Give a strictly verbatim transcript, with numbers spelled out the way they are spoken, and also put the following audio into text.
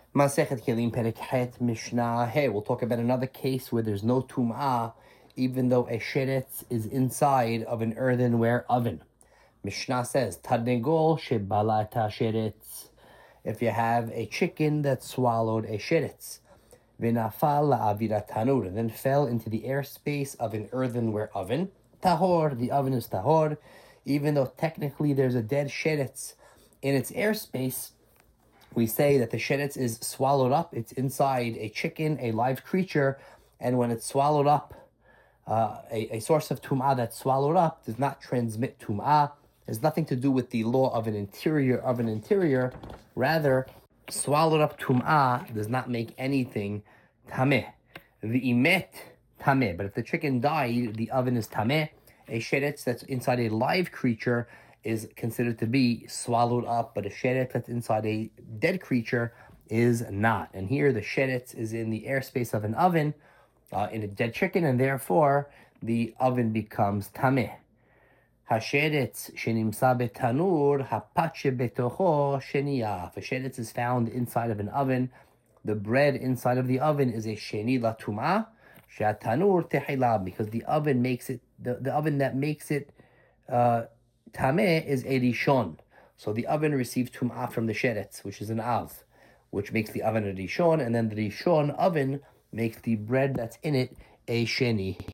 Masechet Kelim Perek Het Mishnah Hey. We'll talk about another case where there's no tum'ah, even though a sheretz is inside of an earthenware oven. Mishnah says, Tadnegol shebalata sheretz. If you have a chicken that swallowed a sheretz, v'nafal la'avira tanur, and then fell into the airspace of an earthenware oven, tahor, the oven is tahor, even though technically there's a dead sheretz in its airspace. We say that the sheretz is swallowed up. It's inside a chicken, a live creature, and when it's swallowed up, uh, a, a source of tum'ah that's swallowed up does not transmit tum'ah. Has nothing to do with the law of an interior of an interior. Rather, swallowed up tum'ah does not make anything tameh. The imet tameh. But if the chicken died, the oven is tameh. A sheretz that's inside a live creature is considered to be swallowed up, but a sheretz that's inside a dead creature is not. And here the sheretz is in the airspace of an oven, uh, in a dead chicken, and therefore the oven becomes tameh. Hasheretz shenimsa betanur hapache betocho sheniya. If a sheretz is found inside of an oven, the bread inside of the oven is a sheni la tum'ah, she'atanur tehila, because the oven makes it, the, the oven that makes it uh, tameh is a rishon. So the oven receives tum'ah from the sheretz, which is an av, which makes the oven a rishon, and then the rishon oven makes the bread that's in it a sheni.